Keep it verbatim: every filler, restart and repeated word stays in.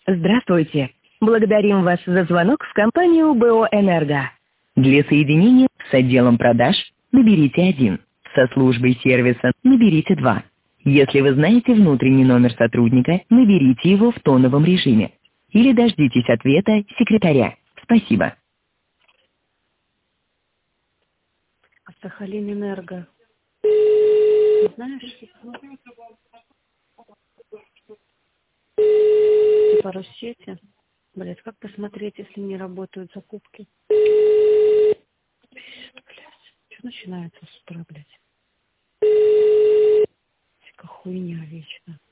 Здравствуйте. Благодарим вас за звонок в компанию БО «Энерго». Для соединения с отделом продаж наберите один. Со службой сервиса наберите два. Если вы знаете внутренний номер сотрудника, наберите его в тоновом режиме. Или дождитесь ответа секретаря. Спасибо. Сахалин Энерго. Не знаешь? По Россети. Блять, как посмотреть, если не работают закупки? Блять, что начинается с утра, блядь? Всякая хуйня вечно.